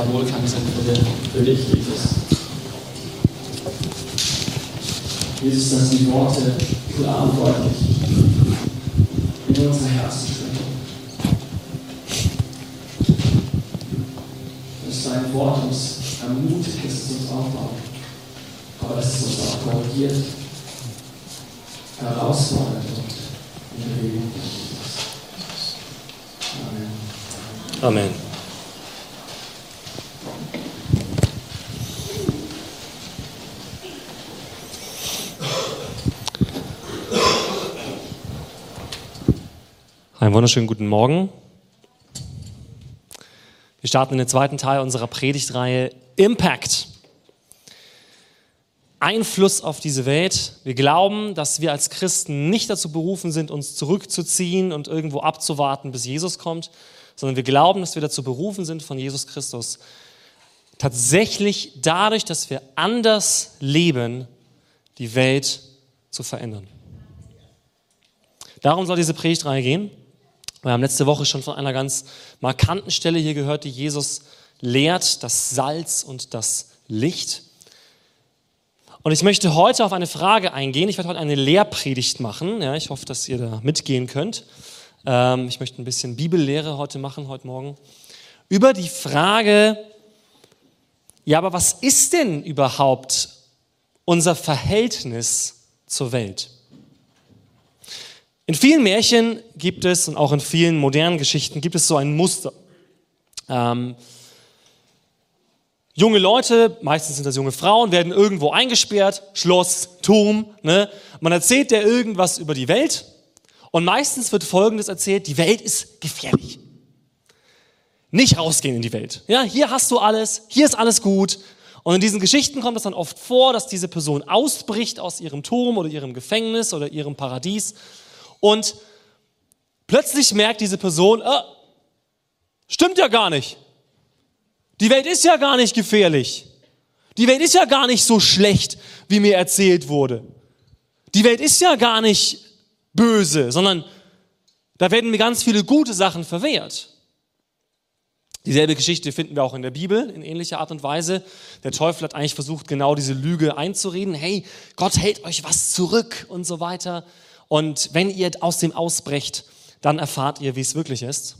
weiter Wohlklang sind für dich, Jesus. Jesus, dass die Worte klar und deutlich in unser Herzen sprechen. Dass dein Wort uns ermutigt, dass es uns aufbaut, aber dass es uns auch korrigiert, herausfordert und in Bewegung bringt. Amen. Amen. Einen wunderschönen guten Morgen. Wir starten in den zweiten Teil unserer Predigtreihe Impact. Einfluss auf diese Welt. Wir glauben, dass wir als Christen nicht dazu berufen sind, uns zurückzuziehen und irgendwo abzuwarten, bis Jesus kommt, sondern wir glauben, dass wir dazu berufen sind, von Jesus Christus tatsächlich dadurch, dass wir anders leben, die Welt zu verändern. Darum soll diese Predigtreihe gehen. Wir haben letzte Woche schon von einer ganz markanten Stelle hier gehört, die Jesus lehrt, das Salz und das Licht. Und ich möchte heute auf eine Frage eingehen. Ich werde heute eine Lehrpredigt machen. Ja, ich hoffe, dass ihr da mitgehen könnt. Ich möchte ein bisschen Bibellehre heute machen, heute Morgen. Über die Frage, ja, aber was ist denn überhaupt unser Verhältnis zur Welt? In vielen Märchen gibt es und auch in vielen modernen Geschichten gibt es so ein Muster. Junge Leute, meistens sind das junge Frauen, werden irgendwo eingesperrt, Schloss, Turm. Ne? Man erzählt der irgendwas über die Welt und meistens wird Folgendes erzählt: Die Welt ist gefährlich. Nicht rausgehen in die Welt. Ja, hier hast du alles, hier ist alles gut. Und in diesen Geschichten kommt es dann oft vor, dass diese Person ausbricht aus ihrem Turm oder ihrem Gefängnis oder ihrem Paradies. Und plötzlich merkt diese Person, stimmt ja gar nicht. Die Welt ist ja gar nicht gefährlich. Die Welt ist ja gar nicht so schlecht, wie mir erzählt wurde. Die Welt ist ja gar nicht böse, sondern da werden mir ganz viele gute Sachen verwehrt. Dieselbe Geschichte finden wir auch in der Bibel in ähnlicher Art und Weise. Der Teufel hat eigentlich versucht, genau diese Lüge einzureden. Hey, Gott hält euch was zurück und so weiter. Und wenn ihr aus dem ausbrecht, dann erfahrt ihr, wie es wirklich ist.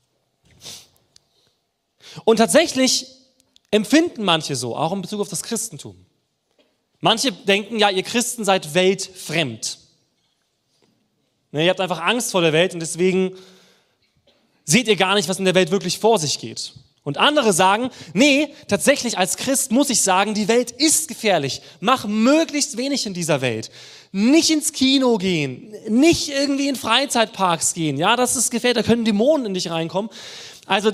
Und tatsächlich empfinden manche so, auch in Bezug auf das Christentum. Manche denken, ja, ihr Christen seid weltfremd. Ihr habt einfach Angst vor der Welt und deswegen seht ihr gar nicht, was in der Welt wirklich vor sich geht. Und andere sagen, nee, tatsächlich als Christ muss ich sagen, die Welt ist gefährlich. Mach möglichst wenig in dieser Welt. Nicht ins Kino gehen, nicht irgendwie in Freizeitparks gehen. Ja, das ist gefährlich, da können Dämonen in dich reinkommen. Also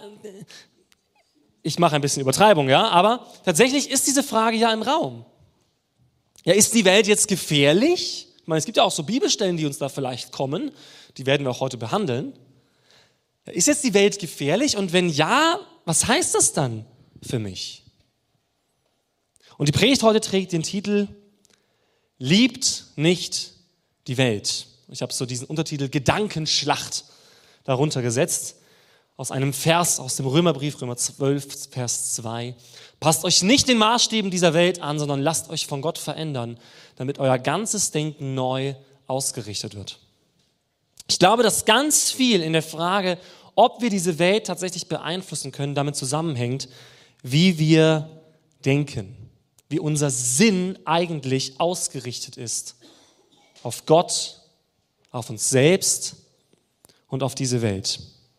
ich mache ein bisschen Übertreibung, ja, aber tatsächlich ist diese Frage ja im Raum. Ja, ist die Welt jetzt gefährlich? Ich meine, es gibt ja auch so Bibelstellen, die uns da vielleicht kommen. Die werden wir auch heute behandeln. Ist jetzt die Welt gefährlich? Und wenn ja, was heißt das dann für mich? Und die Predigt heute trägt den Titel Liebt nicht die Welt. Ich habe so diesen Untertitel Gedankenschlacht darunter gesetzt. Aus einem Vers aus dem Römerbrief, Römer 12, Vers 2. Passt euch nicht den Maßstäben dieser Welt an, sondern lasst euch von Gott verändern, damit euer ganzes Denken neu ausgerichtet wird. Ich glaube, dass ganz viel in der Frage, ob wir diese Welt tatsächlich beeinflussen können, damit zusammenhängt, wie wir denken, wie unser Sinn eigentlich ausgerichtet ist auf Gott, auf uns selbst und auf diese Welt.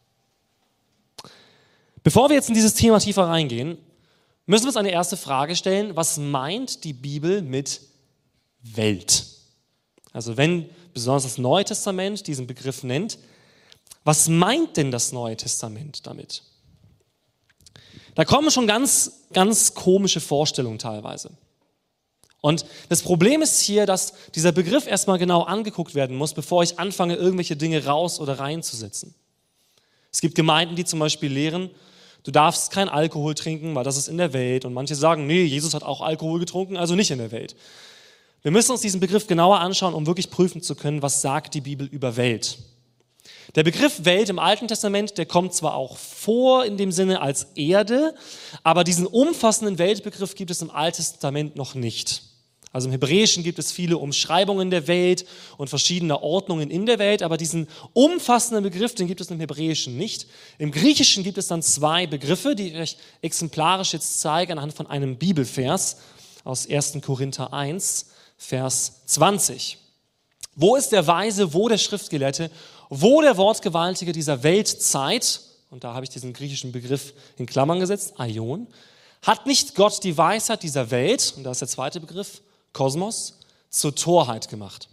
Bevor wir jetzt in dieses Thema tiefer reingehen, müssen wir uns eine erste Frage stellen: Was meint die Bibel mit Welt? Also wenn besonders das Neue Testament diesen Begriff nennt, was meint denn das Neue Testament damit? Da kommen schon ganz, ganz komische Vorstellungen teilweise. Und das Problem ist hier, dass dieser Begriff erstmal genau angeguckt werden muss, bevor ich anfange, irgendwelche Dinge raus oder reinzusetzen. Es gibt Gemeinden, die zum Beispiel lehren, du darfst kein Alkohol trinken, weil das ist in der Welt. Und manche sagen, nee, Jesus hat auch Alkohol getrunken, also nicht in der Welt. Wir müssen uns diesen Begriff genauer anschauen, um wirklich prüfen zu können, was sagt die Bibel über Welt. Der Begriff Welt im Alten Testament, der kommt zwar auch vor in dem Sinne als Erde, aber diesen umfassenden Weltbegriff gibt es im Alten Testament noch nicht. Also im Hebräischen gibt es viele Umschreibungen der Welt und verschiedene Ordnungen in der Welt, aber diesen umfassenden Begriff, den gibt es im Hebräischen nicht. Im Griechischen gibt es dann 2 Begriffe, die ich euch exemplarisch jetzt zeige anhand von einem Bibelvers aus 1. Korinther 1, Vers 20. Wo ist der Weise, wo der Schriftgelehrte, wo der Wortgewaltige dieser Weltzeit, und da habe ich diesen griechischen Begriff in Klammern gesetzt, Aion, hat nicht Gott die Weisheit dieser Welt, und da ist der zweite Begriff, Kosmos, zur Torheit gemacht.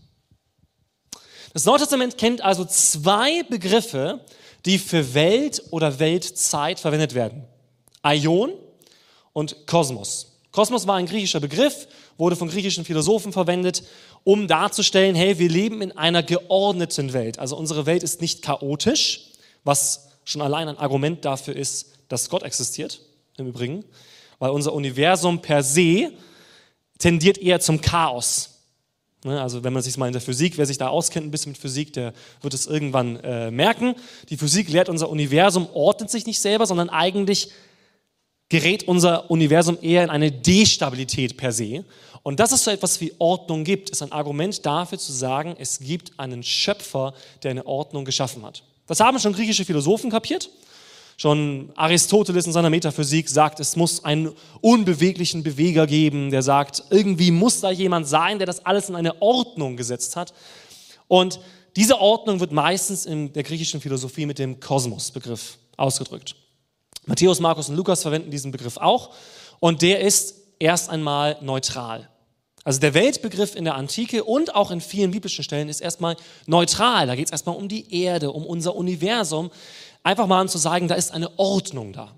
Das Neue Testament kennt also 2 Begriffe, die für Welt oder Weltzeit verwendet werden. Aion und Kosmos. Kosmos war ein griechischer Begriff, wurde von griechischen Philosophen verwendet, um darzustellen, hey, wir leben in einer geordneten Welt. Also unsere Welt ist nicht chaotisch, was schon allein ein Argument dafür ist, dass Gott existiert, im Übrigen, weil unser Universum per se tendiert eher zum Chaos. Also wenn man sich mal in der Physik, wer sich da auskennt ein bisschen mit Physik, der wird es irgendwann merken. Die Physik lehrt, unser Universum ordnet sich nicht selber, sondern eigentlich gerät unser Universum eher in eine Destabilität per se. Und dass es so etwas wie Ordnung gibt, ist ein Argument dafür zu sagen, es gibt einen Schöpfer, der eine Ordnung geschaffen hat. Das haben schon griechische Philosophen kapiert. Schon Aristoteles in seiner Metaphysik sagt, es muss einen unbeweglichen Beweger geben, der sagt, irgendwie muss da jemand sein, der das alles in eine Ordnung gesetzt hat. Und diese Ordnung wird meistens in der griechischen Philosophie mit dem Kosmos-Begriff ausgedrückt. Matthäus, Markus und Lukas verwenden diesen Begriff auch und der ist erst einmal neutral. Also der Weltbegriff in der Antike und auch in vielen biblischen Stellen ist erstmal neutral. Da geht es erstmal um die Erde, um unser Universum. Einfach mal zu sagen, da ist eine Ordnung da.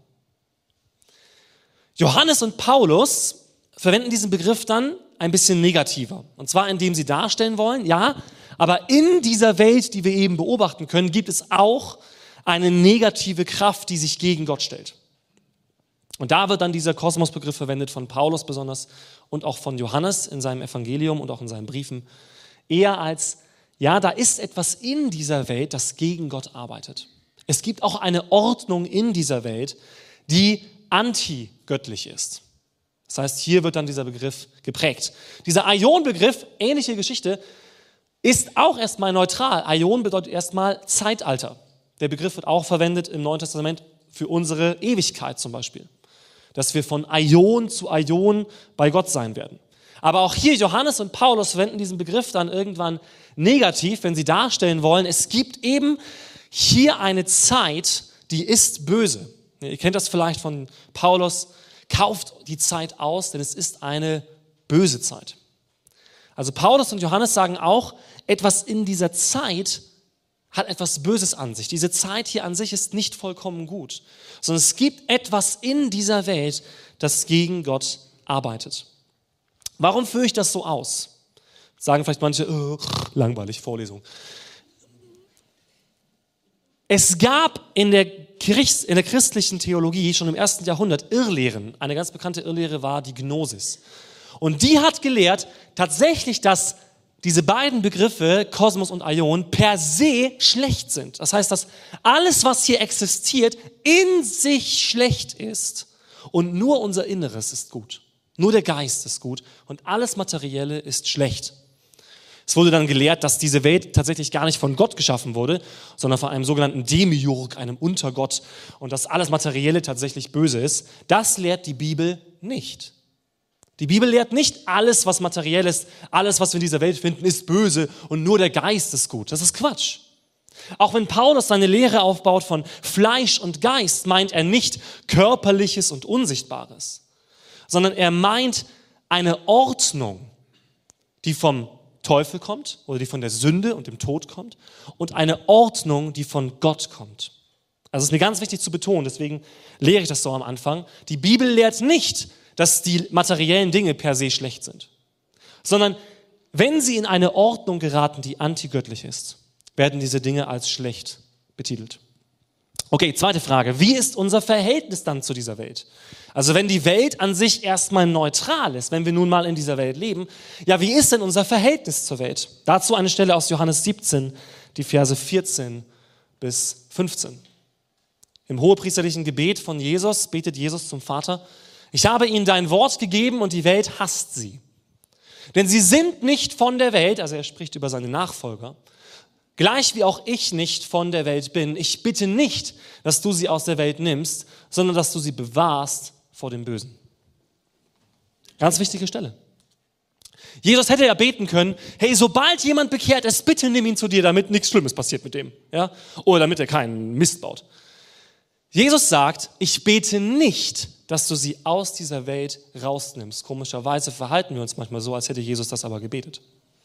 Johannes und Paulus verwenden diesen Begriff dann ein bisschen negativer. Und zwar, indem sie darstellen wollen, ja, aber in dieser Welt, die wir eben beobachten können, gibt es auch eine negative Kraft, die sich gegen Gott stellt. Und da wird dann dieser Kosmosbegriff verwendet von Paulus besonders und auch von Johannes in seinem Evangelium und auch in seinen Briefen, eher als, ja, da ist etwas in dieser Welt, das gegen Gott arbeitet. Es gibt auch eine Ordnung in dieser Welt, die antigöttlich ist. Das heißt, hier wird dann dieser Begriff geprägt. Dieser Aion-Begriff, ähnliche Geschichte, ist auch erstmal neutral. Aion bedeutet erstmal Zeitalter. Der Begriff wird auch verwendet im Neuen Testament für unsere Ewigkeit zum Beispiel. Dass wir von Aion zu Aion bei Gott sein werden. Aber auch hier Johannes und Paulus verwenden diesen Begriff dann irgendwann negativ, wenn sie darstellen wollen, es gibt eben hier eine Zeit, die ist böse. Ihr kennt das vielleicht von Paulus, kauft die Zeit aus, denn es ist eine böse Zeit. Also Paulus und Johannes sagen auch, etwas in dieser Zeit hat etwas Böses an sich. Diese Zeit hier an sich ist nicht vollkommen gut, sondern es gibt etwas in dieser Welt, das gegen Gott arbeitet. Warum führe ich das so aus? Sagen vielleicht manche, langweilig, Vorlesung. Es gab in der christlichen Theologie schon im 1. Jahrhundert Irrlehren. Eine ganz bekannte Irrlehre war die Gnosis. Und die hat gelehrt tatsächlich, dass diese beiden Begriffe, Kosmos und Aion, per se schlecht sind. Das heißt, dass alles, was hier existiert, in sich schlecht ist und nur unser Inneres ist gut. Nur der Geist ist gut und alles Materielle ist schlecht. Es wurde dann gelehrt, dass diese Welt tatsächlich gar nicht von Gott geschaffen wurde, sondern von einem sogenannten Demiurg, einem Untergott, und dass alles Materielle tatsächlich böse ist. Das lehrt die Bibel nicht. Die Bibel lehrt nicht, alles, was materiell ist, alles, was wir in dieser Welt finden, ist böse und nur der Geist ist gut. Das ist Quatsch. Auch wenn Paulus seine Lehre aufbaut von Fleisch und Geist, meint er nicht Körperliches und Unsichtbares, sondern er meint eine Ordnung, die vom Teufel kommt oder die von der Sünde und dem Tod kommt und eine Ordnung, die von Gott kommt. Also es ist mir ganz wichtig zu betonen, deswegen lehre ich das so am Anfang. Die Bibel lehrt nicht, dass die materiellen Dinge per se schlecht sind, sondern wenn sie in eine Ordnung geraten, die antigöttlich ist, werden diese Dinge als schlecht betitelt. Okay, zweite Frage. Wie ist unser Verhältnis dann zu dieser Welt? Also wenn die Welt an sich erstmal neutral ist, wenn wir nun mal in dieser Welt leben, ja, wie ist denn unser Verhältnis zur Welt? Dazu eine Stelle aus Johannes 17, die Verse 14 bis 15. Im hohepriesterlichen Gebet von Jesus betet Jesus zum Vater: Ich habe ihnen dein Wort gegeben und die Welt hasst sie. Denn sie sind nicht von der Welt, also er spricht über seine Nachfolger, gleich wie auch ich nicht von der Welt bin. Ich bitte nicht, dass du sie aus der Welt nimmst, sondern dass du sie bewahrst vor dem Bösen. Ganz wichtige Stelle. Jesus hätte ja beten können: Hey, sobald jemand bekehrt ist, bitte nimm ihn zu dir, damit nichts Schlimmes passiert mit dem. Ja? Oder damit er keinen Mist baut. Jesus sagt: Ich bete nicht, dass du sie aus dieser Welt rausnimmst. Komischerweise verhalten wir uns manchmal so, als hätte Jesus das aber gebetet.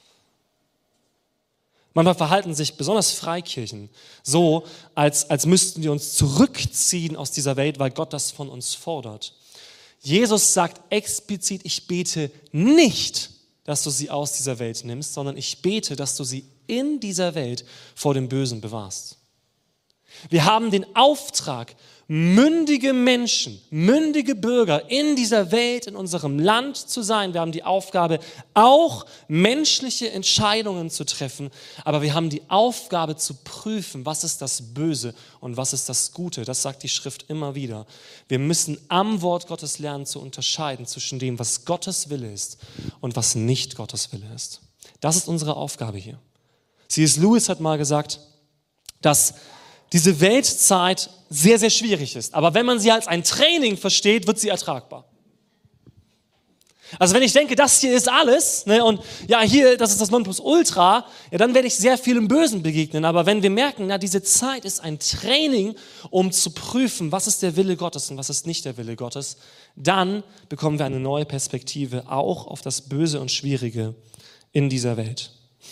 Manchmal verhalten sich besonders Freikirchen so, als müssten wir uns zurückziehen aus dieser Welt, weil Gott das von uns fordert. Jesus sagt explizit: Ich bete nicht, dass du sie aus dieser Welt nimmst, sondern ich bete, dass du sie in dieser Welt vor dem Bösen bewahrst. Wir haben den Auftrag, mündige Menschen, mündige Bürger in dieser Welt, in unserem Land zu sein. Wir haben die Aufgabe, auch menschliche Entscheidungen zu treffen, aber wir haben die Aufgabe zu prüfen, was ist das Böse und was ist das Gute. Das sagt die Schrift immer wieder. Wir müssen am Wort Gottes lernen zu unterscheiden zwischen dem, was Gottes Wille ist und was nicht Gottes Wille ist. Das ist unsere Aufgabe hier. C.S. Lewis hat mal gesagt, dass diese Weltzeit sehr, sehr schwierig ist. Aber wenn man sie als ein Training versteht, wird sie ertragbar. Also wenn ich denke, das hier ist alles, ne, und ja, hier, das ist das Nonplusultra, ja, dann werde ich sehr vielem Bösen begegnen. Aber wenn wir merken, na, diese Zeit ist ein Training, um zu prüfen, was ist der Wille Gottes und was ist nicht der Wille Gottes, dann bekommen wir eine neue Perspektive auch auf das Böse und Schwierige in dieser Welt.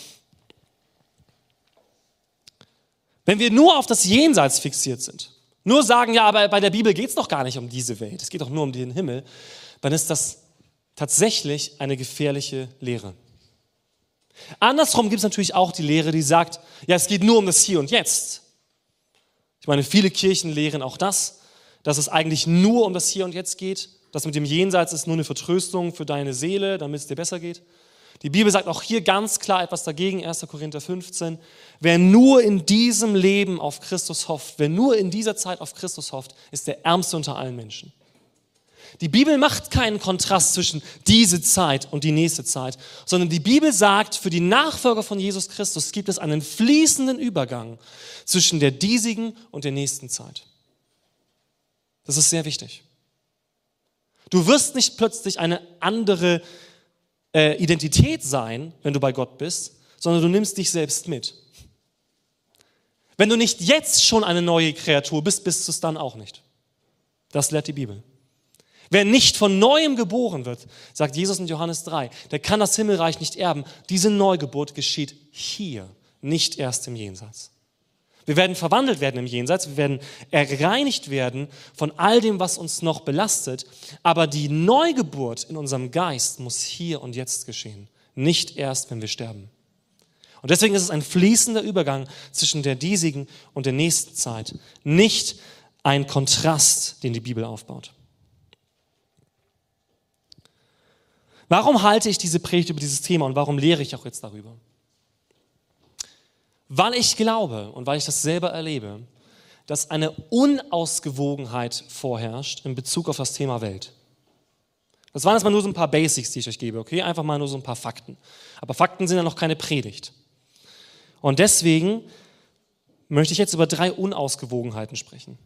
Wenn wir nur auf das Jenseits fixiert sind, nur sagen, ja, aber bei der Bibel geht es doch gar nicht um diese Welt, es geht doch nur um den Himmel, dann ist das tatsächlich eine gefährliche Lehre. Andersrum gibt es natürlich auch die Lehre, die sagt, ja, es geht nur um das Hier und Jetzt. Ich meine, viele Kirchen lehren auch das, dass es eigentlich nur um das Hier und Jetzt geht. Das mit dem Jenseits ist nur eine Vertröstung für deine Seele, damit es dir besser geht. Die Bibel sagt auch hier ganz klar etwas dagegen, 1. Korinther 15. Wer nur in diesem Leben auf Christus hofft, wer nur in dieser Zeit auf Christus hofft, ist der Ärmste unter allen Menschen. Die Bibel macht keinen Kontrast zwischen diese Zeit und die nächste Zeit, sondern die Bibel sagt, für die Nachfolger von Jesus Christus gibt es einen fließenden Übergang zwischen der diesigen und der nächsten Zeit. Das ist sehr wichtig. Du wirst nicht plötzlich eine andere Identität sein, wenn du bei Gott bist, sondern du nimmst dich selbst mit. Wenn du nicht jetzt schon eine neue Kreatur bist, bist du es dann auch nicht. Das lehrt die Bibel. Wer nicht von Neuem geboren wird, sagt Jesus in Johannes 3, der kann das Himmelreich nicht erben. Diese Neugeburt geschieht hier, nicht erst im Jenseits. Wir werden verwandelt werden im Jenseits, wir werden erreinigt werden von all dem, was uns noch belastet, aber die Neugeburt in unserem Geist muss hier und jetzt geschehen, nicht erst, wenn wir sterben. Und deswegen ist es ein fließender Übergang zwischen der diesigen und der nächsten Zeit, nicht ein Kontrast, den die Bibel aufbaut. Warum halte ich diese Predigt über dieses Thema und warum lehre ich auch jetzt darüber? Weil ich glaube und weil ich das selber erlebe, dass eine Unausgewogenheit vorherrscht in Bezug auf das Thema Welt. Das waren jetzt mal nur so ein paar Basics, die ich euch gebe, okay? Einfach mal nur so ein paar Fakten. Aber Fakten sind ja noch keine Predigt. Und deswegen möchte ich jetzt über 3 Unausgewogenheiten sprechen.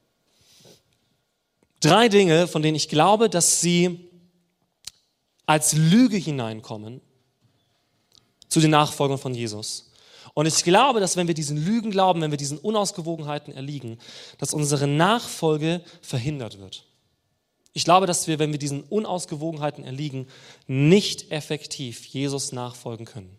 3 Dinge, von denen ich glaube, dass sie als Lüge hineinkommen zu den Nachfolgern von Jesus. Und ich glaube, dass wenn wir diesen Lügen glauben, wenn wir diesen Unausgewogenheiten erliegen, dass unsere Nachfolge verhindert wird. Ich glaube, dass wir, wenn wir diesen Unausgewogenheiten erliegen, nicht effektiv Jesus nachfolgen können.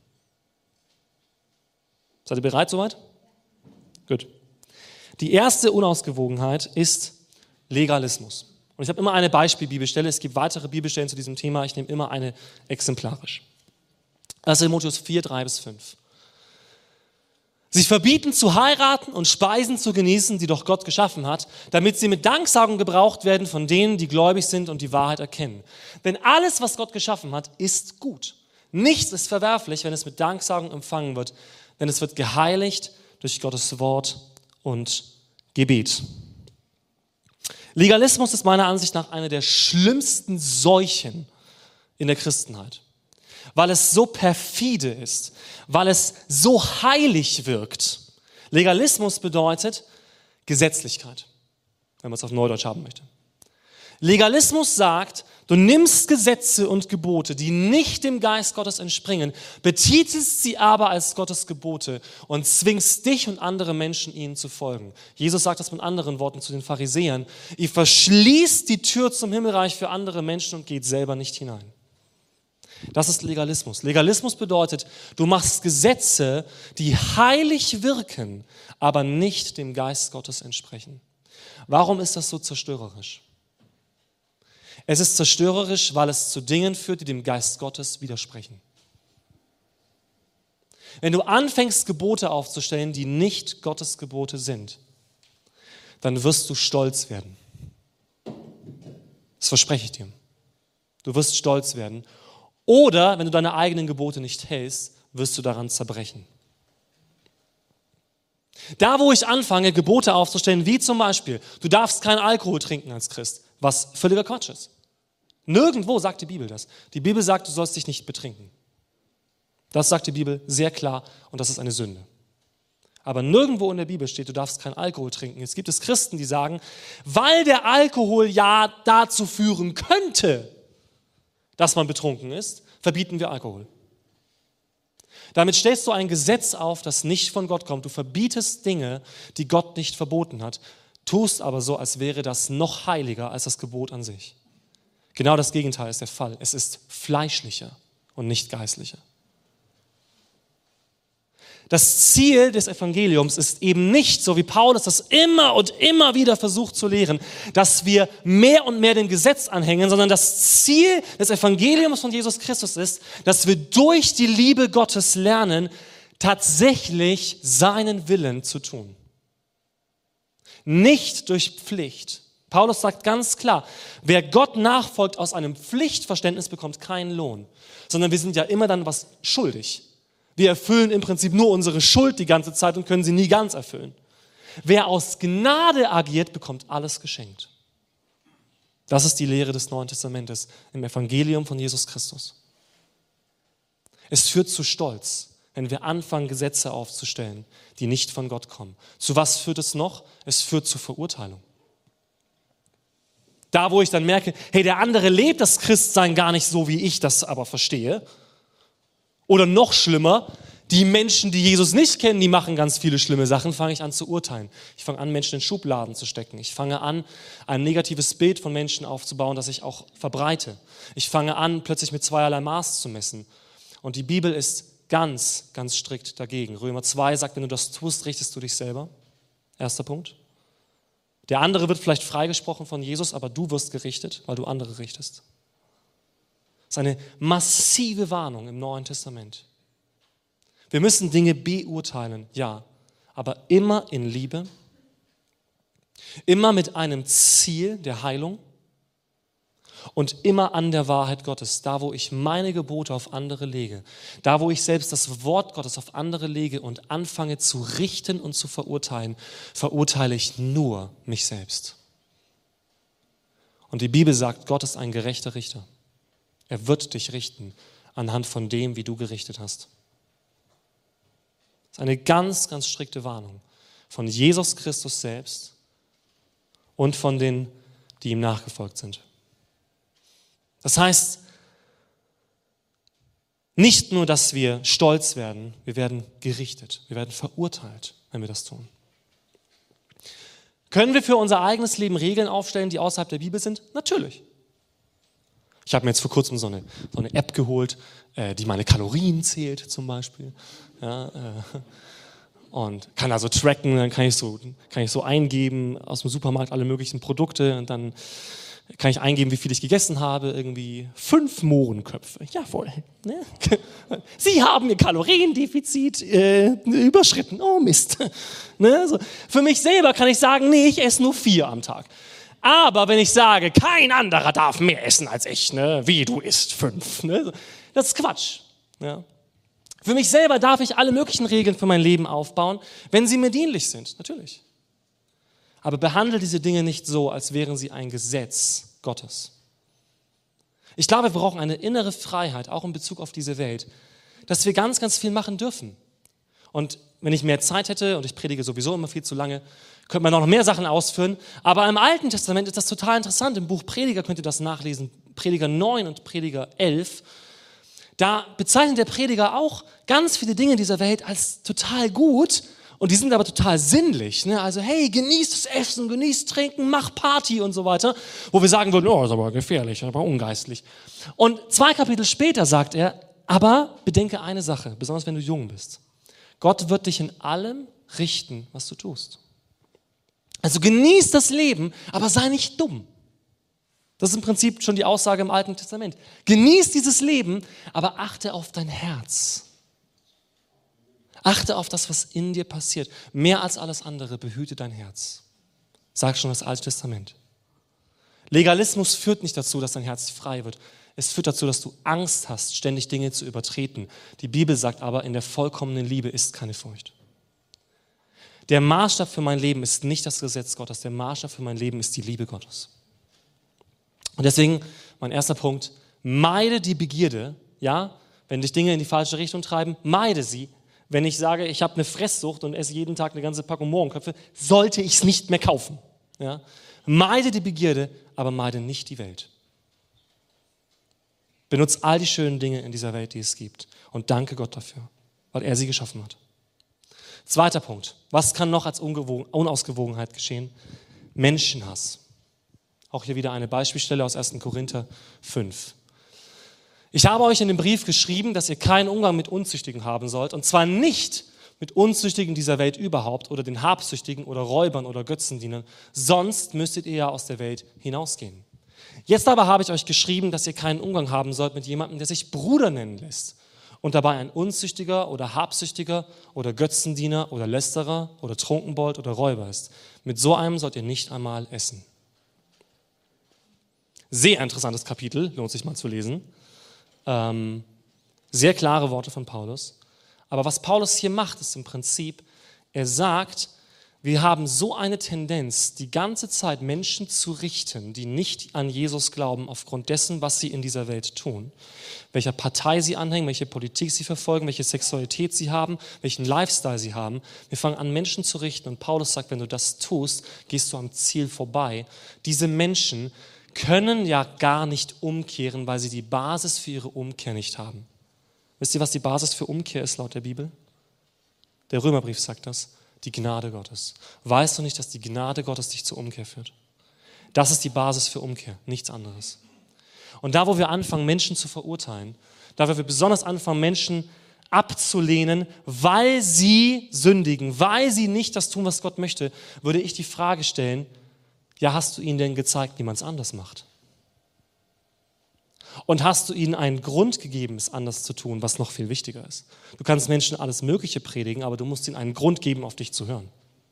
Seid ihr bereit soweit? Gut. Die erste Unausgewogenheit ist Legalismus. Und ich habe immer eine Beispielbibelstelle, es gibt weitere Bibelstellen zu diesem Thema, ich nehme immer eine exemplarisch. 1. Timotheus 4, 3-5. Sie verbieten zu heiraten und Speisen zu genießen, die doch Gott geschaffen hat, damit sie mit Danksagung gebraucht werden von denen, die gläubig sind und die Wahrheit erkennen. Denn alles, was Gott geschaffen hat, ist gut. Nichts ist verwerflich, wenn es mit Danksagung empfangen wird, denn es wird geheiligt durch Gottes Wort und Gebet. Legalismus ist meiner Ansicht nach eine der schlimmsten Seuchen in der Christenheit, weil es so perfide ist, weil es so heilig wirkt. Legalismus bedeutet Gesetzlichkeit, wenn man es auf Neudeutsch haben möchte. Legalismus sagt, du nimmst Gesetze und Gebote, die nicht dem Geist Gottes entspringen, betitelst sie aber als Gottes Gebote und zwingst dich und andere Menschen, ihnen zu folgen. Jesus sagt das mit anderen Worten zu den Pharisäern: Ihr verschließt die Tür zum Himmelreich für andere Menschen und geht selber nicht hinein. Das ist Legalismus. Legalismus bedeutet, du machst Gesetze, die heilig wirken, aber nicht dem Geist Gottes entsprechen. Warum ist das so zerstörerisch? Es ist zerstörerisch, weil es zu Dingen führt, die dem Geist Gottes widersprechen. Wenn du anfängst, Gebote aufzustellen, die nicht Gottes Gebote sind, dann wirst du stolz werden. Das verspreche ich dir. Du wirst stolz werden. Oder, wenn du deine eigenen Gebote nicht hältst, wirst du daran zerbrechen. Da, wo ich anfange, Gebote aufzustellen, wie zum Beispiel, du darfst keinen Alkohol trinken als Christ, was völliger Quatsch ist. Nirgendwo sagt die Bibel das. Die Bibel sagt, du sollst dich nicht betrinken. Das sagt die Bibel sehr klar und das ist eine Sünde. Aber nirgendwo in der Bibel steht, du darfst keinen Alkohol trinken. Jetzt gibt es Christen, die sagen, weil der Alkohol ja dazu führen könnte, dass man betrunken ist, verbieten wir Alkohol. Damit stellst du ein Gesetz auf, das nicht von Gott kommt. Du verbietest Dinge, die Gott nicht verboten hat, tust aber so, als wäre das noch heiliger als das Gebot an sich. Genau das Gegenteil ist der Fall. Es ist fleischlicher und nicht geistlicher. Das Ziel des Evangeliums ist eben nicht, so wie Paulus das immer und immer wieder versucht zu lehren, dass wir mehr und mehr dem Gesetz anhängen, sondern das Ziel des Evangeliums von Jesus Christus ist, dass wir durch die Liebe Gottes lernen, tatsächlich seinen Willen zu tun. Nicht durch Pflicht. Paulus sagt ganz klar, wer Gott nachfolgt aus einem Pflichtverständnis, bekommt keinen Lohn, sondern wir sind ja immer dann was schuldig. Wir erfüllen im Prinzip nur unsere Schuld die ganze Zeit und können sie nie ganz erfüllen. Wer aus Gnade agiert, bekommt alles geschenkt. Das ist die Lehre des Neuen Testamentes im Evangelium von Jesus Christus. Es führt zu Stolz, wenn wir anfangen, Gesetze aufzustellen, die nicht von Gott kommen. Zu was führt es noch? Es führt zur Verurteilung. Da, wo ich dann merke, hey, der andere lebt das Christsein gar nicht so, wie ich das aber verstehe. Oder noch schlimmer, die Menschen, die Jesus nicht kennen, die machen ganz viele schlimme Sachen, fange ich an zu urteilen. Ich fange an, Menschen in Schubladen zu stecken. Ich fange an, ein negatives Bild von Menschen aufzubauen, das ich auch verbreite. Ich fange an, plötzlich mit zweierlei Maß zu messen. Und die Bibel ist ganz, ganz strikt dagegen. Römer 2 sagt, wenn du das tust, richtest du dich selber. Erster Punkt. Der andere wird vielleicht freigesprochen von Jesus, aber du wirst gerichtet, weil du andere richtest. Das ist eine massive Warnung im Neuen Testament. Wir müssen Dinge beurteilen, ja, aber immer in Liebe, immer mit einem Ziel der Heilung und immer an der Wahrheit Gottes. Da, wo ich meine Gebote auf andere lege, da, wo ich selbst das Wort Gottes auf andere lege und anfange zu richten und zu verurteilen, verurteile ich nur mich selbst. Und die Bibel sagt, Gott ist ein gerechter Richter. Er wird dich richten anhand von dem, wie du gerichtet hast. Das ist eine ganz, ganz strikte Warnung von Jesus Christus selbst und von denen, die ihm nachgefolgt sind. Das heißt, nicht nur, dass wir stolz werden, wir werden gerichtet, wir werden verurteilt, wenn wir das tun. Können wir für unser eigenes Leben Regeln aufstellen, die außerhalb der Bibel sind? Natürlich. Ich habe mir jetzt vor kurzem so eine App geholt, die meine Kalorien zählt zum Beispiel. Ja, und kann also tracken, dann kann ich so eingeben aus dem Supermarkt alle möglichen Produkte und dann kann ich eingeben, wie viel ich gegessen habe, irgendwie 5 Mohrenköpfe. Jawohl. Ne? Sie haben Ihr Kaloriendefizit überschritten. Oh Mist. Ne? So. Für mich selber kann ich sagen, nee, ich esse nur 4 am Tag. Aber wenn ich sage, kein anderer darf mehr essen als ich, ne? Wie du isst 5. Ne? Das ist Quatsch. Ja? Für mich selber darf ich alle möglichen Regeln für mein Leben aufbauen, wenn sie mir dienlich sind, natürlich. Aber behandle diese Dinge nicht so, als wären sie ein Gesetz Gottes. Ich glaube, wir brauchen eine innere Freiheit, auch in Bezug auf diese Welt, dass wir ganz, ganz viel machen dürfen. Und wenn ich mehr Zeit hätte, und ich predige sowieso immer viel zu lange, könnte man noch mehr Sachen ausführen. Aber im Alten Testament ist das total interessant. Im Buch Prediger könnt ihr das nachlesen, Prediger 9 und Prediger 11. Da bezeichnet der Prediger auch ganz viele Dinge dieser Welt als total gut und die sind aber total sinnlich. Ne? Also hey, genießt das Essen, genießt Trinken, mach Party und so weiter. Wo wir sagen würden, oh, das ist aber gefährlich, aber ungeistlich. Und 2 Kapitel später sagt er, aber bedenke eine Sache, besonders wenn du jung bist. Gott wird dich in allem richten, was du tust. Also genieß das Leben, aber sei nicht dumm. Das ist im Prinzip schon die Aussage im Alten Testament. Genieß dieses Leben, aber achte auf dein Herz. Achte auf das, was in dir passiert. Mehr als alles andere, behüte dein Herz. Sagt schon das Alte Testament. Legalismus führt nicht dazu, dass dein Herz frei wird. Es führt dazu, dass du Angst hast, ständig Dinge zu übertreten. Die Bibel sagt aber, in der vollkommenen Liebe ist keine Furcht. Der Maßstab für mein Leben ist nicht das Gesetz Gottes. Der Maßstab für mein Leben ist die Liebe Gottes. Und deswegen, mein erster Punkt, meide die Begierde. Ja, wenn dich Dinge in die falsche Richtung treiben, meide sie. Wenn ich sage, ich habe eine Fresssucht und esse jeden Tag eine ganze Packung Mohrenköpfe, sollte ich es nicht mehr kaufen. Ja? Meide die Begierde, aber meide nicht die Welt. Benutze all die schönen Dinge in dieser Welt, die es gibt. Und danke Gott dafür, weil er sie geschaffen hat. Zweiter Punkt. Was kann noch als Unausgewogenheit geschehen? Menschenhass. Auch hier wieder eine Beispielstelle aus 1. Korinther 5. Ich habe euch in dem Brief geschrieben, dass ihr keinen Umgang mit Unzüchtigen haben sollt. Und zwar nicht mit Unzüchtigen dieser Welt überhaupt oder den Habsüchtigen oder Räubern oder Götzendienern. Sonst müsstet ihr ja aus der Welt hinausgehen. Jetzt aber habe ich euch geschrieben, dass ihr keinen Umgang haben sollt mit jemandem, der sich Bruder nennen lässt und dabei ein Unzüchtiger oder Habsüchtiger oder Götzendiener oder Lästerer oder Trunkenbold oder Räuber ist. Mit so einem sollt ihr nicht einmal essen. Sehr interessantes Kapitel, lohnt sich mal zu lesen. Sehr klare Worte von Paulus. Aber was Paulus hier macht, ist im Prinzip, er sagt, wir haben so eine Tendenz, die ganze Zeit Menschen zu richten, die nicht an Jesus glauben, aufgrund dessen, was sie in dieser Welt tun. Welcher Partei sie anhängen, welche Politik sie verfolgen, welche Sexualität sie haben, welchen Lifestyle sie haben. Wir fangen an, Menschen zu richten. Und Paulus sagt, wenn du das tust, gehst du am Ziel vorbei. Diese Menschen können ja gar nicht umkehren, weil sie die Basis für ihre Umkehr nicht haben. Wisst ihr, was die Basis für Umkehr ist laut der Bibel? Der Römerbrief sagt das. Die Gnade Gottes. Weißt du nicht, dass die Gnade Gottes dich zur Umkehr führt? Das ist die Basis für Umkehr, nichts anderes. Und da, wo wir anfangen, Menschen zu verurteilen, da, wo wir besonders anfangen, Menschen abzulehnen, weil sie sündigen, weil sie nicht das tun, was Gott möchte, würde ich die Frage stellen, ja, hast du ihnen denn gezeigt, wie man es anders macht? Und hast du ihnen einen Grund gegeben, es anders zu tun, was noch viel wichtiger ist? Du kannst Menschen alles Mögliche predigen, aber du musst ihnen einen Grund geben, auf dich zu hören.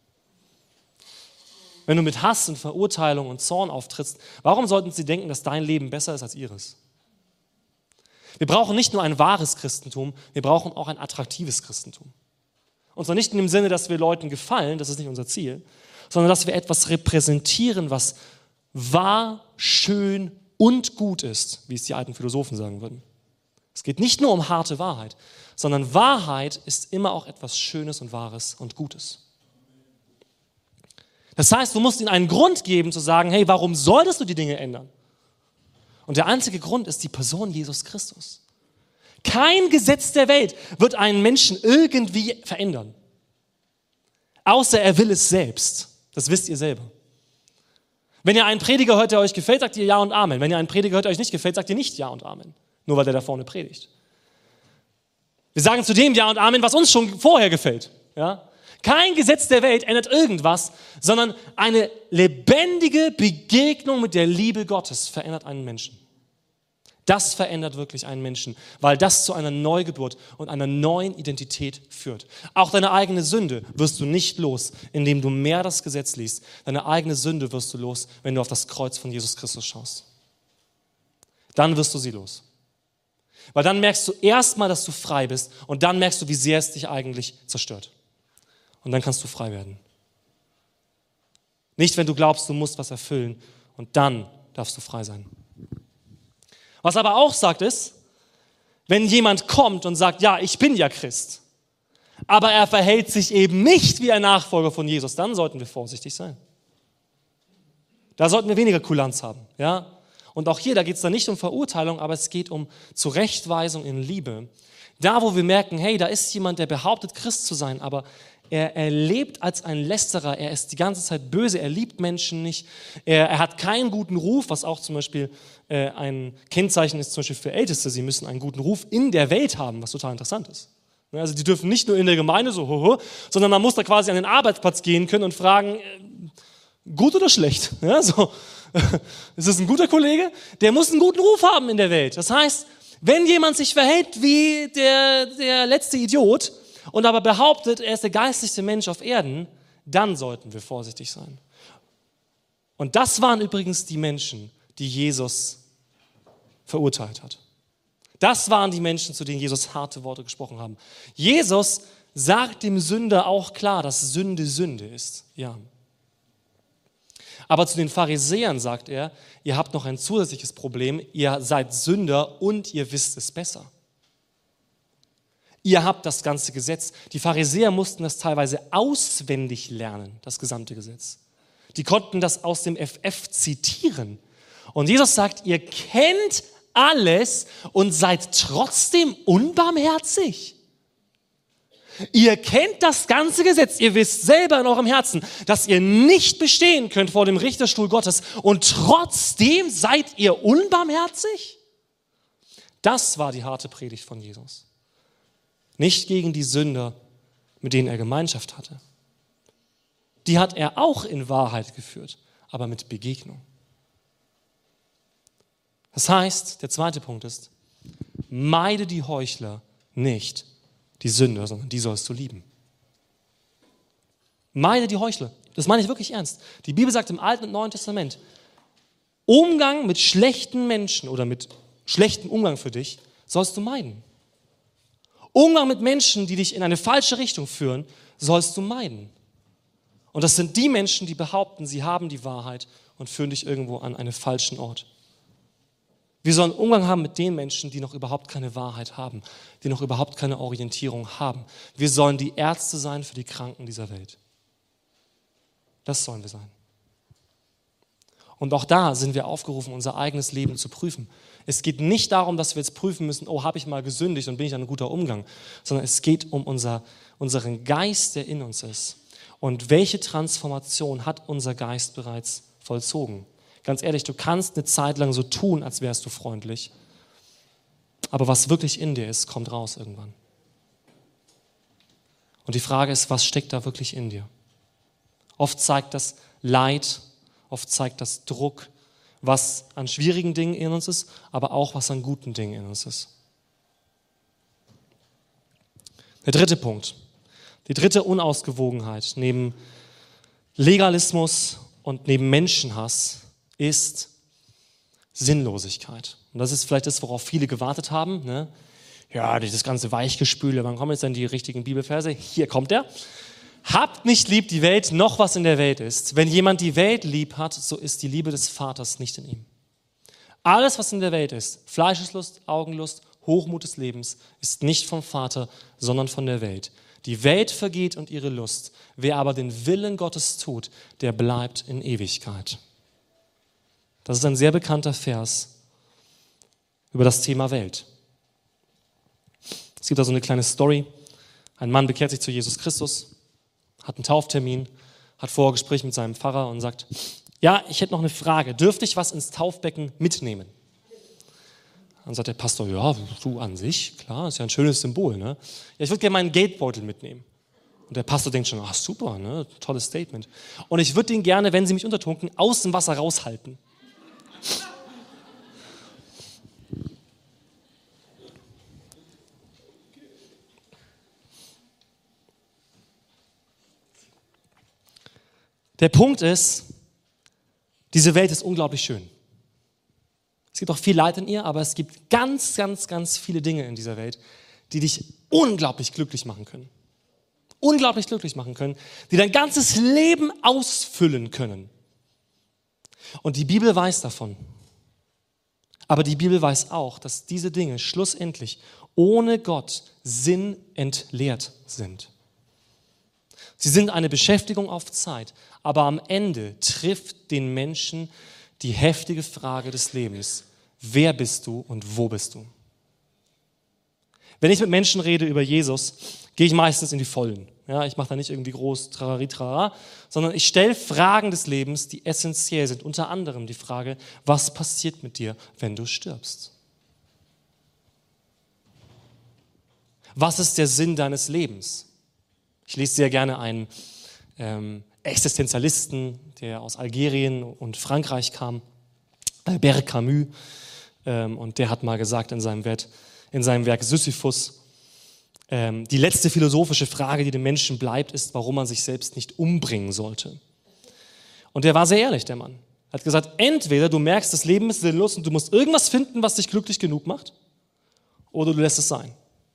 Wenn du mit Hass und Verurteilung und Zorn auftrittst, warum sollten sie denken, dass dein Leben besser ist als ihres? Wir brauchen nicht nur ein wahres Christentum, wir brauchen auch ein attraktives Christentum. Und zwar nicht in dem Sinne, dass wir Leuten gefallen, das ist nicht unser Ziel, sondern dass wir etwas repräsentieren, was wahr, schön und gut ist, wie es die alten Philosophen sagen würden. Es geht nicht nur um harte Wahrheit, sondern Wahrheit ist immer auch etwas Schönes und Wahres und Gutes. Das heißt, du musst ihnen einen Grund geben, zu sagen, hey, warum solltest du die Dinge ändern? Und der einzige Grund ist die Person Jesus Christus. Kein Gesetz der Welt wird einen Menschen irgendwie verändern. Außer er will es selbst. Das wisst ihr selber. Wenn ihr einen Prediger hört, der euch gefällt, sagt ihr Ja und Amen. Wenn ihr einen Prediger hört, der euch nicht gefällt, sagt ihr nicht Ja und Amen. Nur weil der da vorne predigt. Wir sagen zu dem Ja und Amen, was uns schon vorher gefällt. Ja? Kein Gesetz der Welt ändert irgendwas, sondern eine lebendige Begegnung mit der Liebe Gottes verändert einen Menschen. Das verändert wirklich einen Menschen, weil das zu einer Neugeburt und einer neuen Identität führt. Auch deine eigene Sünde wirst du nicht los, indem du mehr das Gesetz liest. Deine eigene Sünde wirst du los, wenn du auf das Kreuz von Jesus Christus schaust. Dann wirst du sie los. Weil dann merkst du erstmal, dass du frei bist und dann merkst du, wie sehr es dich eigentlich zerstört. Und dann kannst du frei werden. Nicht, wenn du glaubst, du musst was erfüllen und dann darfst du frei sein. Was aber auch sagt ist, wenn jemand kommt und sagt, ja, ich bin ja Christ, aber er verhält sich eben nicht wie ein Nachfolger von Jesus, dann sollten wir vorsichtig sein. Da sollten wir weniger Kulanz haben. Ja? Und auch hier, da geht es dann nicht um Verurteilung, aber es geht um Zurechtweisung in Liebe. Da, wo wir merken, hey, da ist jemand, der behauptet, Christ zu sein, aber er lebt als ein Lästerer, er ist die ganze Zeit böse, er liebt Menschen nicht, er hat keinen guten Ruf, was auch zum Beispiel ein Kennzeichen ist zum Beispiel für Älteste, sie müssen einen guten Ruf in der Welt haben, was total interessant ist. Also die dürfen nicht nur in der Gemeinde so, sondern man muss da quasi an den Arbeitsplatz gehen können und fragen, gut oder schlecht? Ja, so. Ist das ein guter Kollege? Der muss einen guten Ruf haben in der Welt. Das heißt, wenn jemand sich verhält wie der letzte Idiot und aber behauptet, er ist der geistigste Mensch auf Erden, dann sollten wir vorsichtig sein. Und das waren übrigens die Menschen, die Jesus verurteilt hat. Das waren die Menschen, zu denen Jesus harte Worte gesprochen haben. Jesus sagt dem Sünder auch klar, dass Sünde Sünde ist. Ja. Aber zu den Pharisäern sagt er, ihr habt noch ein zusätzliches Problem, ihr seid Sünder und ihr wisst es besser. Ihr habt das ganze Gesetz. Die Pharisäer mussten das teilweise auswendig lernen, das gesamte Gesetz. Die konnten das aus dem FF zitieren. Und Jesus sagt, ihr kennt alles und seid trotzdem unbarmherzig. Ihr kennt das ganze Gesetz, ihr wisst selber in eurem Herzen, dass ihr nicht bestehen könnt vor dem Richterstuhl Gottes und trotzdem seid ihr unbarmherzig? Das war die harte Predigt von Jesus. Nicht gegen die Sünder, mit denen er Gemeinschaft hatte. Die hat er auch in Wahrheit geführt, aber mit Begegnung. Das heißt, der zweite Punkt ist, meide die Heuchler, nicht die Sünder, sondern die sollst du lieben. Meide die Heuchler. Das meine ich wirklich ernst. Die Bibel sagt im Alten und Neuen Testament, Umgang mit schlechten Menschen oder mit schlechtem Umgang für dich sollst du meiden. Umgang mit Menschen, die dich in eine falsche Richtung führen, sollst du meiden. Und das sind die Menschen, die behaupten, sie haben die Wahrheit und führen dich irgendwo an einen falschen Ort. Wir sollen Umgang haben mit den Menschen, die noch überhaupt keine Wahrheit haben, die noch überhaupt keine Orientierung haben. Wir sollen die Ärzte sein für die Kranken dieser Welt. Das sollen wir sein. Und auch da sind wir aufgerufen, unser eigenes Leben zu prüfen. Es geht nicht darum, dass wir jetzt prüfen müssen, oh, habe ich mal gesündigt und bin ich ein guter Umgang, sondern es geht um unseren Geist, der in uns ist. Und welche Transformation hat unser Geist bereits vollzogen? Ganz ehrlich, du kannst eine Zeit lang so tun, als wärst du freundlich. Aber was wirklich in dir ist, kommt raus irgendwann. Und die Frage ist, was steckt da wirklich in dir? Oft zeigt das Leid, oft zeigt das Druck, was an schwierigen Dingen in uns ist, aber auch was an guten Dingen in uns ist. Der dritte Punkt, die dritte Unausgewogenheit neben Legalismus und neben Menschenhass ist Sinnlosigkeit. Und das ist vielleicht das, worauf viele gewartet haben. Ne? Ja, dieses ganze Weichgespüle, wann kommen jetzt denn die richtigen Bibelverse? Hier kommt er. Habt nicht lieb die Welt, noch was in der Welt ist. Wenn jemand die Welt lieb hat, so ist die Liebe des Vaters nicht in ihm. Alles, was in der Welt ist, Fleischeslust, Augenlust, Hochmut des Lebens, ist nicht vom Vater, sondern von der Welt. Die Welt vergeht und ihre Lust. Wer aber den Willen Gottes tut, der bleibt in Ewigkeit. Das ist ein sehr bekannter Vers über das Thema Welt. Es gibt da so eine kleine Story. Ein Mann bekehrt sich zu Jesus Christus, hat einen Tauftermin, hat Vorgespräch mit seinem Pfarrer und sagt, ja, ich hätte noch eine Frage, dürfte ich was ins Taufbecken mitnehmen? Dann sagt der Pastor, ja, du an sich, klar, ist ja ein schönes Symbol. Ne? Ja, ich würde gerne meinen Geldbeutel mitnehmen. Und der Pastor denkt schon, ach super, ne? Tolles Statement. Und ich würde den gerne, wenn Sie mich untertunken, aus dem Wasser raushalten. Der Punkt ist, diese Welt ist unglaublich schön. Es gibt auch viel Leid in ihr, aber es gibt ganz, ganz, ganz viele Dinge in dieser Welt, die dich unglaublich glücklich machen können. unglaublich glücklich machen können, die dein ganzes Leben ausfüllen können. Und die Bibel weiß davon. Aber die Bibel weiß auch, dass diese Dinge schlussendlich ohne Gott sinnentleert sind. Sie sind eine Beschäftigung auf Zeit, aber am Ende trifft den Menschen die heftige Frage des Lebens: Wer bist du und wo bist du? Wenn ich mit Menschen rede über Jesus, gehe ich meistens in die Vollen. Ja, ich mache da nicht irgendwie groß Trarari, Trara, sondern ich stelle Fragen des Lebens, die essentiell sind. Unter anderem die Frage: Was passiert mit dir, wenn du stirbst? Was ist der Sinn deines Lebens? Ich lese sehr gerne einen Existenzialisten, der aus Algerien und Frankreich kam, Albert Camus, und der hat mal gesagt in seinem Werk Sisyphus, die letzte philosophische Frage, die dem Menschen bleibt, ist, warum man sich selbst nicht umbringen sollte. Und der war sehr ehrlich, der Mann. Er hat gesagt, entweder du merkst, das Leben ist sinnlos und du musst irgendwas finden, was dich glücklich genug macht, oder du lässt es sein.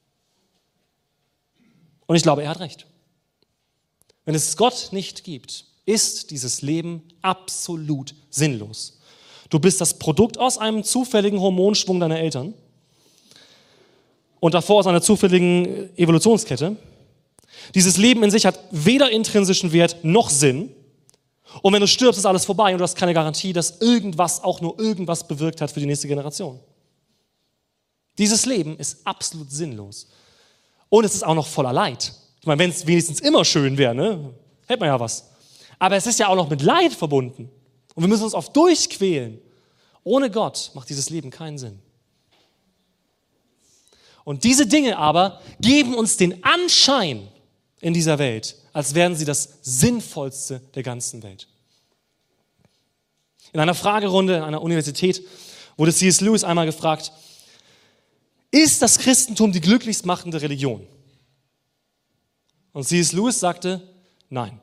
Und ich glaube, er hat recht. Wenn es Gott nicht gibt, ist dieses Leben absolut sinnlos. Du bist das Produkt aus einem zufälligen Hormonschwung deiner Eltern und davor aus einer zufälligen Evolutionskette. Dieses Leben in sich hat weder intrinsischen Wert noch Sinn. Und wenn du stirbst, ist alles vorbei und du hast keine Garantie, dass irgendwas auch nur irgendwas bewirkt hat für die nächste Generation. Dieses Leben ist absolut sinnlos. Und es ist auch noch voller Leid. Ich meine, wenn es wenigstens immer schön wäre, ne, hätte man ja was. Aber es ist ja auch noch mit Leid verbunden. Und wir müssen uns oft durchquälen. Ohne Gott macht dieses Leben keinen Sinn. Und diese Dinge aber geben uns den Anschein in dieser Welt, als wären sie das Sinnvollste der ganzen Welt. In einer Fragerunde in einer Universität wurde C.S. Lewis einmal gefragt: Ist das Christentum die glücklichst machende Religion? Und C.S. Lewis sagte: Nein.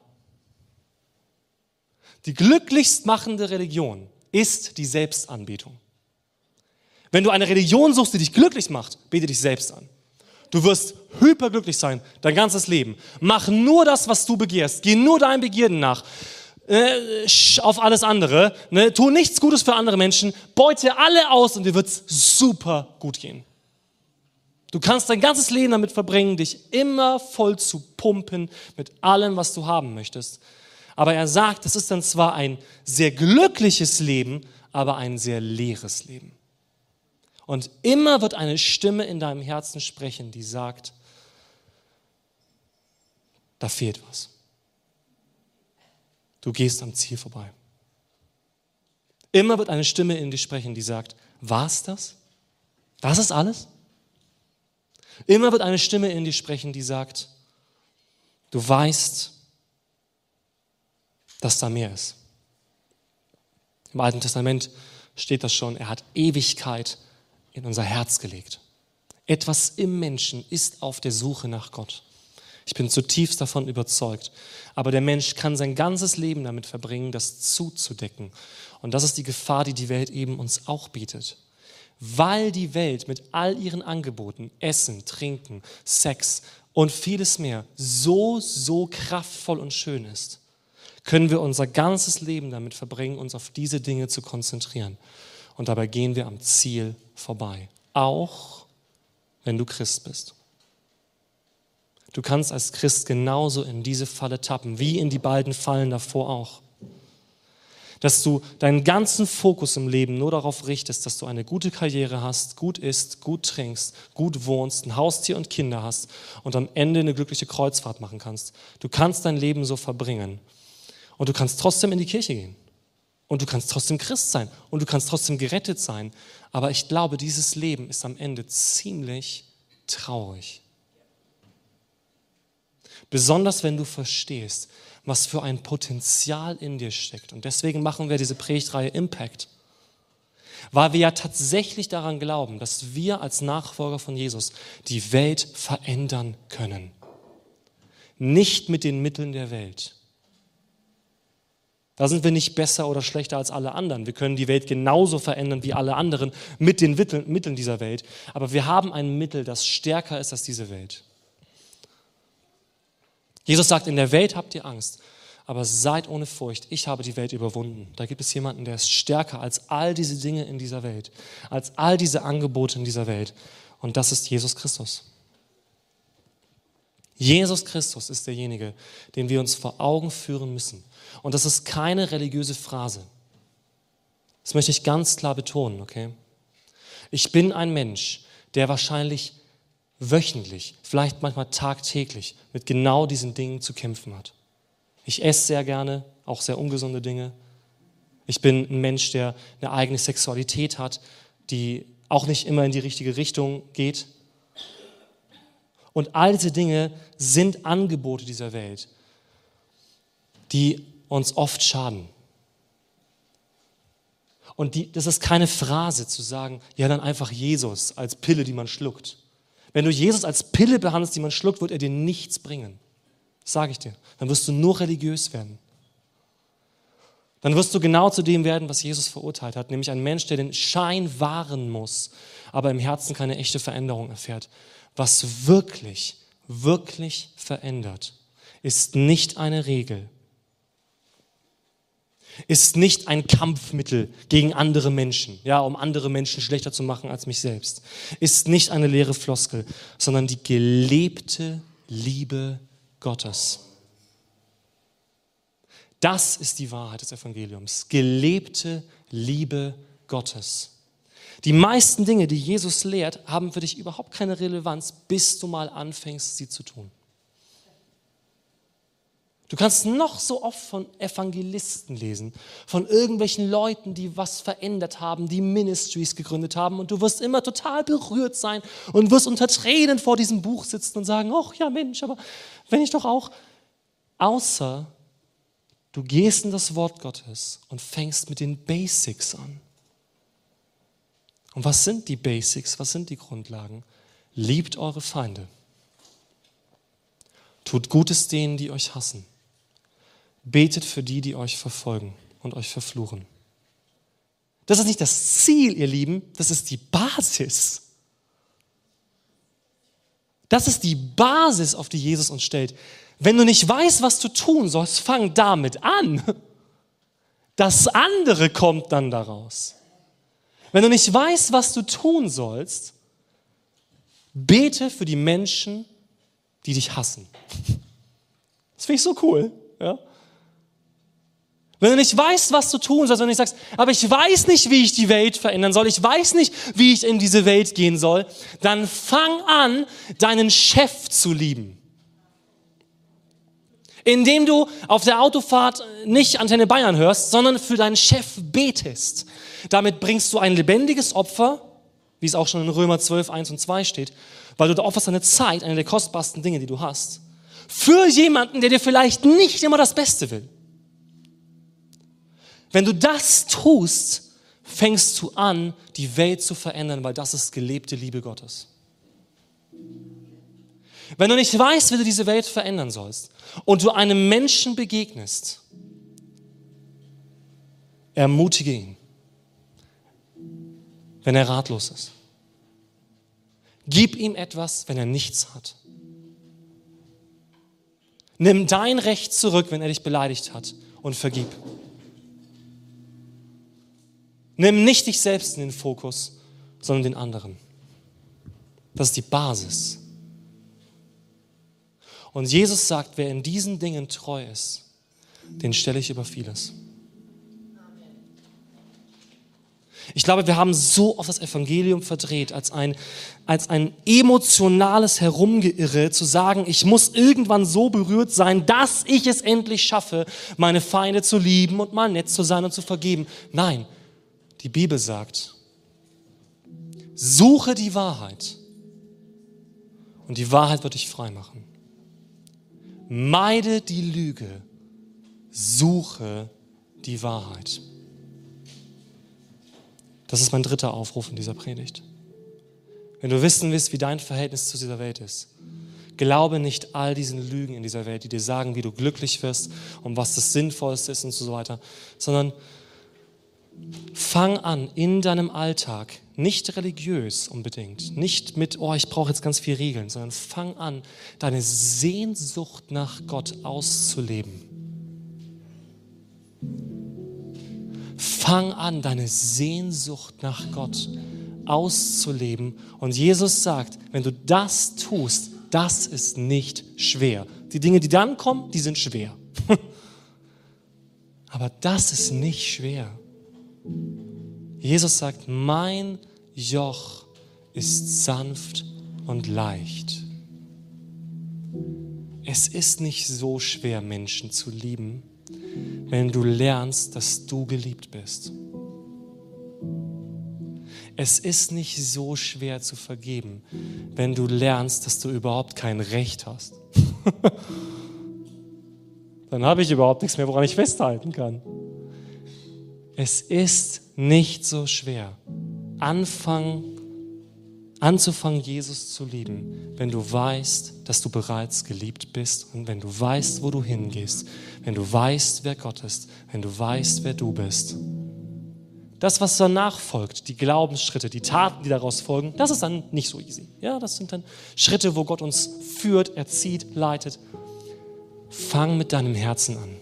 Die glücklichst machende Religion ist die Selbstanbetung. Wenn du eine Religion suchst, die dich glücklich macht, bete dich selbst an. Du wirst hyperglücklich sein, dein ganzes Leben. Mach nur das, was du begehrst. Geh nur deinen Begierden nach. Auf alles andere. Tu nichts Gutes für andere Menschen. Beute alle aus und dir wird es super gut gehen. Du kannst dein ganzes Leben damit verbringen, dich immer voll zu pumpen mit allem, was du haben möchtest. Aber er sagt, es ist dann zwar ein sehr glückliches Leben, aber ein sehr leeres Leben. Und immer wird eine Stimme in deinem Herzen sprechen, die sagt, da fehlt was. Du gehst am Ziel vorbei. Immer wird eine Stimme in dir sprechen, die sagt, war's das? Das ist alles? Immer wird eine Stimme in dir sprechen, die sagt, du weißt, dass da mehr ist. Im Alten Testament steht das schon, er hat Ewigkeit in unser Herz gelegt. Etwas im Menschen ist auf der Suche nach Gott. Ich bin zutiefst davon überzeugt. Aber der Mensch kann sein ganzes Leben damit verbringen, das zuzudecken. Und das ist die Gefahr, die die Welt eben uns auch bietet. Weil die Welt mit all ihren Angeboten, Essen, Trinken, Sex und vieles mehr so kraftvoll und schön ist, können wir unser ganzes Leben damit verbringen, uns auf diese Dinge zu konzentrieren. Und dabei gehen wir am Ziel vorbei. Auch wenn du Christ bist. Du kannst als Christ genauso in diese Falle tappen, wie in die beiden Fallen davor auch. Dass du deinen ganzen Fokus im Leben nur darauf richtest, dass du eine gute Karriere hast, gut isst, gut trinkst, gut wohnst, ein Haustier und Kinder hast und am Ende eine glückliche Kreuzfahrt machen kannst. Du kannst dein Leben so verbringen. Und du kannst trotzdem in die Kirche gehen. Und du kannst trotzdem Christ sein. Und du kannst trotzdem gerettet sein. Aber ich glaube, dieses Leben ist am Ende ziemlich traurig. Besonders wenn du verstehst, was für ein Potenzial in dir steckt. Und deswegen machen wir diese Predigtreihe Impact. Weil wir ja tatsächlich daran glauben, dass wir als Nachfolger von Jesus die Welt verändern können. Nicht mit den Mitteln der Welt. Da sind wir nicht besser oder schlechter als alle anderen. Wir können die Welt genauso verändern wie alle anderen mit den Mitteln dieser Welt. Aber wir haben ein Mittel, das stärker ist als diese Welt. Jesus sagt, in der Welt habt ihr Angst, aber seid ohne Furcht, ich habe die Welt überwunden. Da gibt es jemanden, der ist stärker als all diese Dinge in dieser Welt, als all diese Angebote in dieser Welt. Und das ist Jesus Christus. Jesus Christus ist derjenige, den wir uns vor Augen führen müssen. Und das ist keine religiöse Phrase. Das möchte ich ganz klar betonen, okay? Ich bin ein Mensch, der wahrscheinlich wöchentlich, vielleicht manchmal tagtäglich mit genau diesen Dingen zu kämpfen hat. Ich esse sehr gerne, auch sehr ungesunde Dinge. Ich bin ein Mensch, der eine eigene Sexualität hat, die auch nicht immer in die richtige Richtung geht. Und all diese Dinge sind Angebote dieser Welt, die uns oft schaden. Und das ist keine Phrase zu sagen, ja dann einfach Jesus als Pille, die man schluckt. Wenn du Jesus als Pille behandelst, die man schluckt, wird er dir nichts bringen. Das sage ich dir. Dann wirst du nur religiös werden. Dann wirst du genau zu dem werden, was Jesus verurteilt hat, nämlich ein Mensch, der den Schein wahren muss, aber im Herzen keine echte Veränderung erfährt. Was wirklich, wirklich verändert, ist nicht eine Regel, ist nicht ein Kampfmittel gegen andere Menschen, ja, um andere Menschen schlechter zu machen als mich selbst, ist nicht eine leere Floskel, sondern die gelebte Liebe Gottes. Das ist die Wahrheit des Evangeliums, gelebte Liebe Gottes. Die meisten Dinge, die Jesus lehrt, haben für dich überhaupt keine Relevanz, bis du mal anfängst, sie zu tun. Du kannst noch so oft von Evangelisten lesen, von irgendwelchen Leuten, die was verändert haben, die Ministries gegründet haben, und du wirst immer total berührt sein und wirst unter Tränen vor diesem Buch sitzen und sagen, ach ja Mensch, aber wenn ich doch auch, außer du gehst in das Wort Gottes und fängst mit den Basics an. Und was sind die Basics, was sind die Grundlagen? Liebt eure Feinde. Tut Gutes denen, die euch hassen. Betet für die, die euch verfolgen und euch verfluchen. Das ist nicht das Ziel, ihr Lieben, das ist die Basis. Das ist die Basis, auf die Jesus uns stellt. Wenn du nicht weißt, was du tun sollst, fang damit an. Das andere kommt dann daraus. Wenn du nicht weißt, was du tun sollst, bete für die Menschen, die dich hassen. Das finde ich so cool. Ja? Wenn du nicht weißt, was du tun sollst, wenn du nicht sagst, aber ich weiß nicht, wie ich die Welt verändern soll, ich weiß nicht, wie ich in diese Welt gehen soll, dann fang an, deinen Chef zu lieben. Indem du auf der Autofahrt nicht Antenne Bayern hörst, sondern für deinen Chef betest. Damit bringst du ein lebendiges Opfer, wie es auch schon in Römer 12, 1 und 2 steht, weil du opferst deine Zeit, eine der kostbarsten Dinge, die du hast, für jemanden, der dir vielleicht nicht immer das Beste will. Wenn du das tust, fängst du an, die Welt zu verändern, weil das ist gelebte Liebe Gottes. Wenn du nicht weißt, wie du diese Welt verändern sollst und du einem Menschen begegnest, ermutige ihn, wenn er ratlos ist. Gib ihm etwas, wenn er nichts hat. Nimm dein Recht zurück, wenn er dich beleidigt hat, und vergib. Nimm nicht dich selbst in den Fokus, sondern den anderen. Das ist die Basis. Und Jesus sagt, wer in diesen Dingen treu ist, den stelle ich über vieles. Ich glaube, wir haben so oft das Evangelium verdreht, als ein emotionales Herumgeirre, zu sagen, ich muss irgendwann so berührt sein, dass ich es endlich schaffe, meine Feinde zu lieben und mal nett zu sein und zu vergeben. Nein, die Bibel sagt, suche die Wahrheit und die Wahrheit wird dich frei machen. Meide die Lüge, suche die Wahrheit. Das ist mein dritter Aufruf in dieser Predigt. Wenn du wissen willst, wie dein Verhältnis zu dieser Welt ist, glaube nicht all diesen Lügen in dieser Welt, die dir sagen, wie du glücklich wirst und was das Sinnvollste ist und so weiter, sondern fang an, in deinem Alltag Nicht religiös unbedingt, nicht mit, oh, ich brauche jetzt ganz viele Regeln, sondern fang an, deine Sehnsucht nach Gott auszuleben. Fang an, deine Sehnsucht nach Gott auszuleben. Und Jesus sagt, wenn du das tust, das ist nicht schwer. Die Dinge, die dann kommen, die sind schwer. Aber das ist nicht schwer. Jesus sagt, mein Joch ist sanft und leicht. Es ist nicht so schwer, Menschen zu lieben, wenn du lernst, dass du geliebt bist. Es ist nicht so schwer zu vergeben, wenn du lernst, dass du überhaupt kein Recht hast. Dann habe ich überhaupt nichts mehr, woran ich festhalten kann. Es ist nicht so schwer, anzufangen, Jesus zu lieben, wenn du weißt, dass du bereits geliebt bist und wenn du weißt, wo du hingehst, wenn du weißt, wer Gott ist, wenn du weißt, wer du bist. Das, was danach folgt, die Glaubensschritte, die Taten, die daraus folgen, das ist dann nicht so easy. Ja, das sind dann Schritte, wo Gott uns führt, erzieht, leitet. Fang mit deinem Herzen an.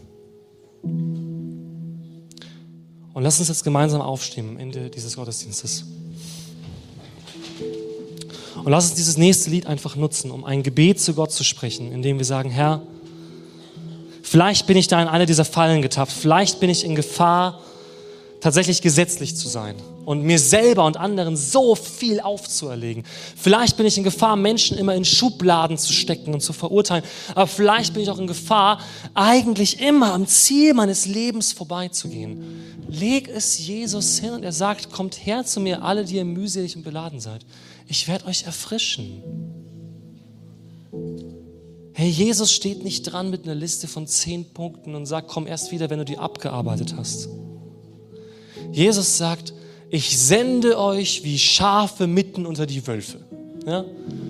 Und lass uns jetzt gemeinsam aufstehen am Ende dieses Gottesdienstes. Und lass uns dieses nächste Lied einfach nutzen, um ein Gebet zu Gott zu sprechen, indem wir sagen, Herr, vielleicht bin ich da in eine dieser Fallen getappt, vielleicht bin ich in Gefahr, tatsächlich gesetzlich zu sein und mir selber und anderen so viel aufzuerlegen. Vielleicht bin ich in Gefahr, Menschen immer in Schubladen zu stecken und zu verurteilen, aber vielleicht bin ich auch in Gefahr, eigentlich immer am Ziel meines Lebens vorbeizugehen. Leg es Jesus hin und er sagt, kommt her zu mir, alle, die ihr mühselig und beladen seid. Ich werde euch erfrischen. Hey, Jesus steht nicht dran mit einer Liste von 10 Punkten und sagt, komm erst wieder, wenn du die abgearbeitet hast. Jesus sagt, ich sende euch wie Schafe mitten unter die Wölfe. Ja?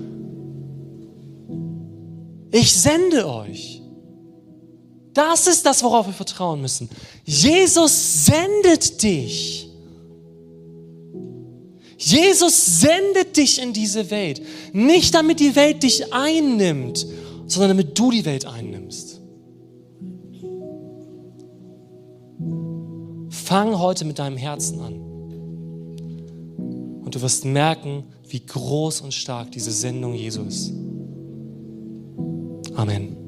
Ich sende euch. Das ist das, worauf wir vertrauen müssen. Jesus sendet dich. Jesus sendet dich in diese Welt. Nicht damit die Welt dich einnimmt, sondern damit du die Welt einnimmst. Fang heute mit deinem Herzen an. Und du wirst merken, wie groß und stark diese Sendung Jesu ist. Amen.